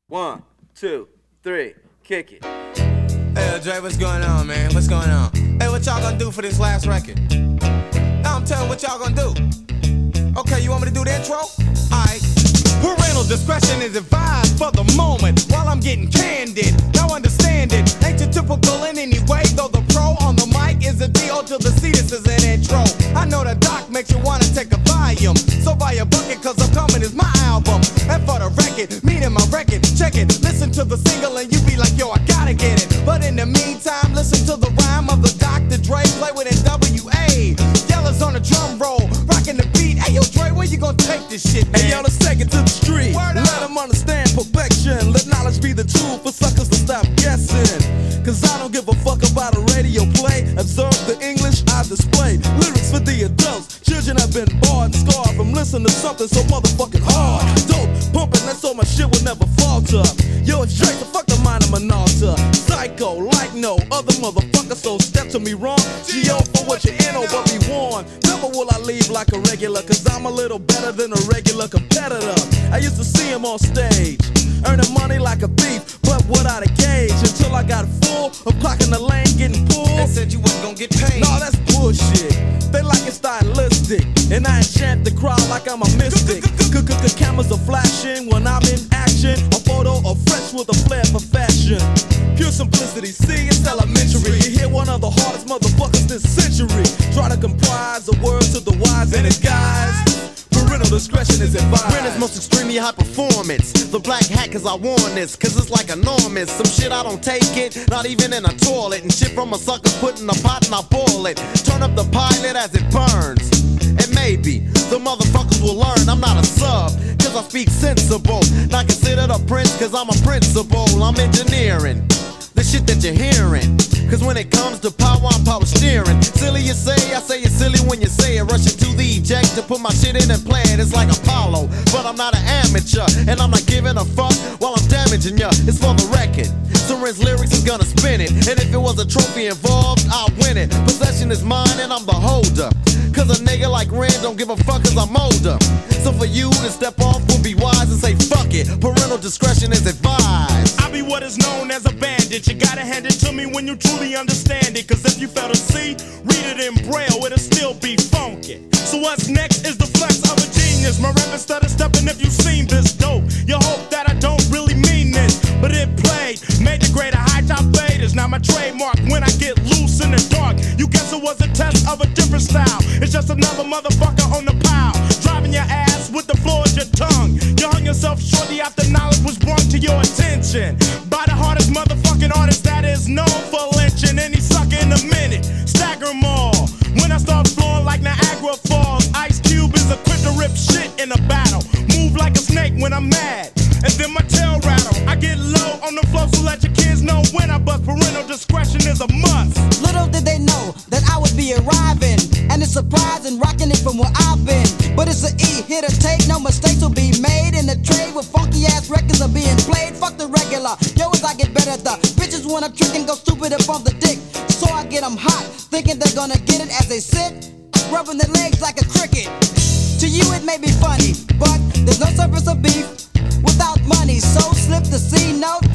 1, 2, 3, kick it. Hey, Dre, what's going on, man? What's going on? Hey, what y'all gonna do for this last record? Now I'm telling what y'all gonna do. Okay, you want me to do the intro? Alright. Parental discretion is advised for the moment while I'm getting candid. Now understand it. Ain't you typical in any way, though the pro on the mic is a D.O. to the C. This is an intro. I know the doc makes you wanna take a volume. So buy a bucket, cause I'm coming is my album. And for the record, meaning my record, check it. Listen to the single and you be like, yo, I gotta get it. But in the meantime, listen to the rhyme of the Dr. Dre. Play with NWA. Yellows on the drum roll, rocking the beat. Hey, yo, Dre, where you gonna take this shit, man? Hey, yo, let's take it to the street. Let them understand perfection. Let knowledge be the tool for suckers to stop guessing. Cause I don't give a fuck about a radio play. Observe the English I display. Lyrics for the adults. Children have been barred and scarred from listening to something so motherfucking hard. Dope, pumping, that's so my shit will never falter. Yo, it's Drake, the fuck the mind of Minolta. Psycho, like no other motherfucker, so step to me wrong. G.O. for what you in or what we warn. Never will I leave like a regular, cause I'm a little better than a regular competitor. I used to see him on stage, earning money like a thief, but without a gauge. Until I got full of clocking the lane, getting pulled. They said you wasn't gonna get paid. No, that's bullshit. They like it stylistic, and I enchant the crowd like I'm a mystic. Cameras are flashing when I'm in action. A photo of fresh with a flair for fashion. Pure simplicity, see, it's elementary. You hear one of the hardest motherfuckers this century. Try to comprise the words to the wise and its guys. Parental discretion is advised. Renner's most extremely high performance. The black hat cause I worn this, cause it's like enormous. Some shit I don't take it, not even in a toilet. And shit from a sucker put in a pot and I boil it. Turn up the pilot as it burns. And maybe the motherfuckers will learn I'm not a sub, cause I speak sensible. Not considered a prince cause I'm a principal. I'm engineering the shit that you're hearing. Cause when it comes to power, I'm power steering. Silly you say, I say you're silly when you say it. Rushing to the eject to put my shit in and play it. It's like Apollo, but I'm not an amateur. And I'm not giving a fuck while I'm damaging ya. It's for the record. Soren's lyrics is gonna spin it. And if it was a trophy involved, I'll win it. Possession is mine and I'm the holder. Cause a nigga like Ren don't give a fuck cause I'm older. So for you to step off will be wise and say fuck it. Parental discretion is advised. I be what is known as a bandit. You gotta hand it to me when you truly understand it. Cause if you fail to see, read it in braille, it'll still be funky. So what's next is the flex of a genius. My rap instead of stepping if you've seen this dope. You hope that I don't really mean this, but it played, made the greater high top faders. Now my trademark when I get loose in the dark. You guess it was a test of a different style. It's just another motherfucker on the pile, driving your ass with the floor at your tongue. You hung yourself shortly after knowledge was brought to your attention by the hardest motherfucking artist that is known for lynching any sucker in a minute. Stagger 'em all. When I start flowing like Niagara Falls, Ice Cube is equipped to rip shit in a battle. Move like a snake when I'm mad, and then my tail rattle. I get low on the flow, so let your kids know when I bust. Parental discretion is a must. Little did they know that I would be arriving, and it's surprising rocking it from where I've been. But it's an E, here to take, no mistakes will be made. In the trade with funky ass records are being played. Fuck the regular, yo, as I get better, the bitches wanna trick and go stupid up on the dick. So I get them hot, thinking they're gonna get it as they sit, rubbing their legs like a cricket. To you it may be funny, but there's no surface of beef without money. So slip the C note